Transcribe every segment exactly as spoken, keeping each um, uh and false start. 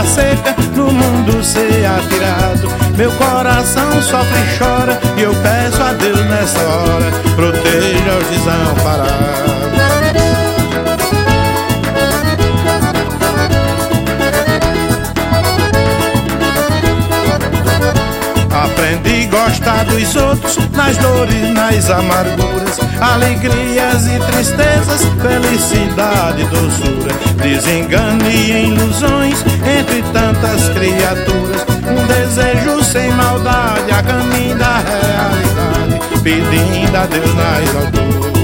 da seca, no mundo ser atirado. Meu coração sofre e chora, e eu peço a Deus nessa hora, proteja os desamparados. Aprendi a gostar dos outros, nas dores, nas amarguras, alegrias e tristezas, felicidade e doçura, desengano e ilusões entre tantas criaturas, um desejo sem maldade a caminho da realidade, pedindo a Deus nas alturas.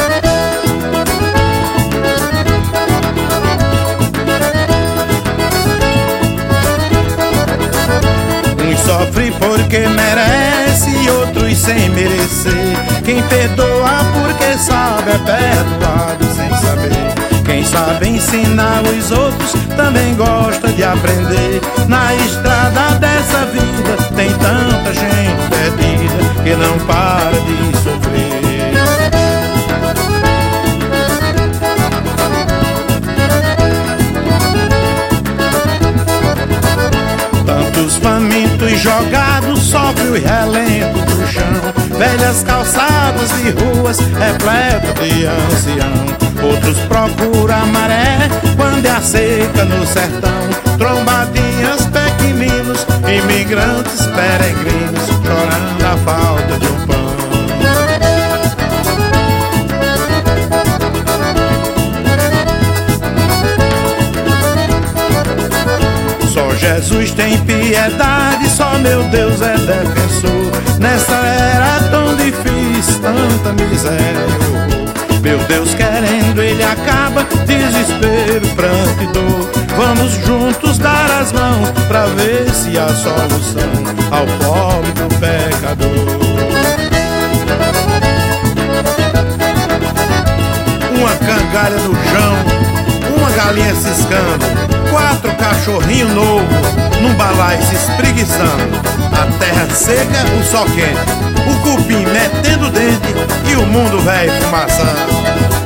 Sofre porque merece, outros sem merecer. Quem perdoa porque sabe é perdoado sem saber. Quem sabe ensinar os outros também gosta de aprender. Na estrada dessa vida tem tanta gente perdida que não para de sofrer. Tantos famintos jogados sobre os relentos do chão, velhas calçadas de ruas repletas de ancião. Outros procuram a maré quando é a seca no sertão, trombadinhas pequeninos, imigrantes peregrinos, chorando a falta de um pão. Só Jesus tem piedade, só meu Deus é defensor. Nessa era tão difícil, tanta miséria. Meu Deus querendo, Ele acaba, desespero, pranto e dor. Vamos juntos dar as mãos pra ver se há solução ao pobre do pecador. Uma cangalha no chão, uma galinha ciscando, quatro cachorrinhos novos num balaio se espreguiçando. A terra seca, o sol quente, o cupim metendo o dente e o mundo velho fumaçando.